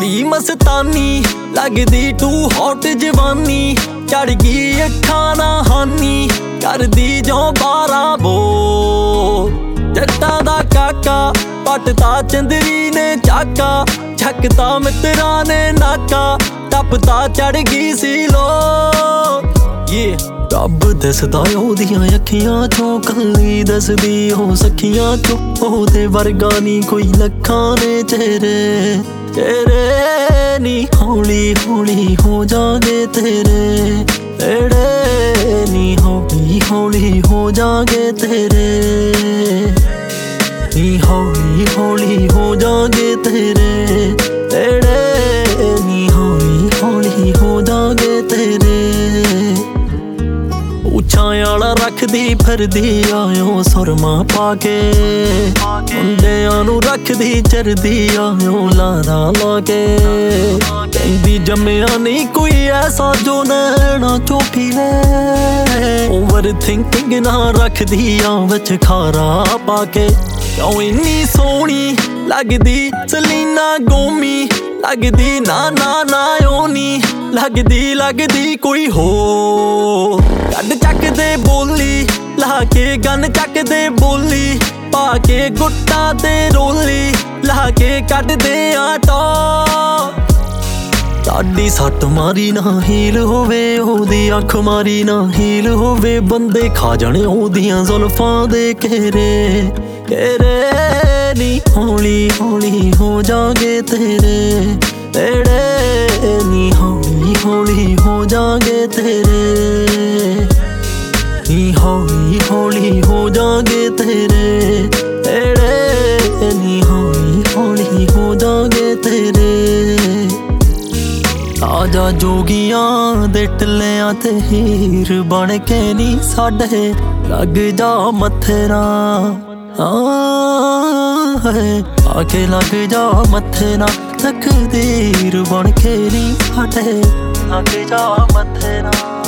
ਕੁੜੀ ਮਸਤਾਨੀ ਲੱਗਦੀ to hot ਜਵਾਨੀ, ਚੜ ਗਈ ਅੱਖਾਂ ਨਾ ਹਾਨੀ, ਕਰਦੀ ਜੋ 12 ਬੋਲ। ਜੱਟਾਂ ਦਾ ਕਾਕਾ ਪੱਟਦਾ ਚੰਦਰੀ ਨੇ ਚਾਕਾ, ਛੱਕਤਾ ਮਿੱਤਰਾਂ ਨੇ ਨਾਕਾ, ਟੱਪਦਾ ਚੜ ਗਈ ਸੀ ਲੋ। ਰੱਬ ਦਿਸਦਾ ਉਹਦੀਆਂ ਅੱਖੀਆਂ ਚੋਂ, ਕੱਲੀ ਦੱਸਦੀ ਉਹ ਸਖੀਆਂ ਚੋਂ। ਉਹਦੇ ਵਰਗਾ ਨੀ ਕੋਈ ਲੱਖਾਂ ਨੇ ਚਿਹਰੇ, ਤੇਰੇ ਨੀ ਹੌਲੀ ਹੌਲੀ ਹੋ ਜਾਗੇ ਤੇਰੇ, ਤੇਰੇ ਨੀ ਹੌਲੀ ਹੌਲੀ ਹੋ ਜਾਗੇ ਤੇਰੇ, ਨੀ ਹੌਲੀ ਹੌਲੀ ਹੋ ਜਾਗੇ ਤੇਰੇ, ਤੇਰੇ ਨੀ ਹੌਲੀ ਹੌਲੀ ਹੋ ਜਾਗੇ ਤੇਰੇ। ਉੱਚਾਂ ਆਲਾ ਰੱਖਦੀ ਫਿਰਦੀ ਆਇਓ ਸੁਰਮਾ ਪਾ ਕੇ, ਮੁੰਡਿਆਂ ਨੂੰ ਰੱਖਦੀ ਚਰਦੀ ਆਇਓ ਲਾਰਾ ਲਾ ਕੇ। ਕਹਿੰਦੀ ਜੰਮਿਆ ਨਹੀਂ ਕੋਈ ਐਸਾ ਜੋ ਨੈਣਾ ਚੋਂ ਪੀਵੇ, ਓਵਰ ਥਿੰਕਿੰਗ ਨਾ ਰੱਖਦੀ ਆ ਵਿੱਚ ਖਾਰਾ ਪਾ ਕੇ। ਕਿਉਂ ਇੰਨੀ ਸੋਹਣੀ ਲੱਗਦੀ ਸਲੀਨਾ ਗੋਮੀ, ਲੱਗਦੀ ਨਾ ਨਾ ਨਾ ਓਨੀ, ਲੱਗਦੀ ਕੋਈ ਹੋਰ। ਕੱਢ ਚੱਕਦੇ ਬੋਲੀ ਲਾ ਕੇ ਗਨ ਚੱਕਦੇ ਬੋਲੀ, ਪਾ ਕੇ ਗੁੱਟਾਂ ਤੇ ਰੋਲੀ ਲਾ ਕੇ ਕੱਢਦੇ ਆ ਟੌਰ। ਸਾਡੀ ਸੱਟ ਮਾਰੀ ਨਾ ਹੀਲ ਹੋਵੇ, ਉਹਦੀ ਅੱਖ ਮਾਰੀ ਨਾ ਹੀਲ ਹੋਵੇ, ਬੰਦੇ ਖਾ ਜਾਣੇ ਉਹਦੀਆਂ ਜ਼ੁਲਫਾਂ ਦੇ ਘੇਰੇ, ਤੇਰੇ ਨੀ ਹੌਲੀ ਹੌਲੀ ਹੋ ਜਾਗੇ ਤੇਰੇ, ਤੇਰੇ ਨੀ ਹੌਲੀ ਹੌਲੀ ਹੋ ਜਾਗੇ ਤੇਰੇ, ਨੀ ਹੌਲੀ ਹੌਲੀ ਹੋ ਜਾਗੇ ਤੇਰੇ, ਤੇਰੇ ਨੀ ਹੌਲੀ ਹੌਲੀ ਹੋ ਜਾਗੇ ਤੇਰੇ। ਆਜਾ ਜੋਗੀਆਂ ਦੇ ਟਿੱਲਿਆਂ ਤੇ ਹੀਰ ਬਣ ਕੇ ਨੀ ਸਾਡੇ, ਲੱਗ ਜਾ ਮੱਥੇ ਨਾ ਆ ਕੇ ਲੱਗ ਜਾ ਮੱਥੇ ਨਾ, ਤਕਦੀਰ ਬਣ ਕੇ ਨੀ ਸਾਡੇ, ਲੱਗ ਜਾ ਮੱਥੇ ਨਾ।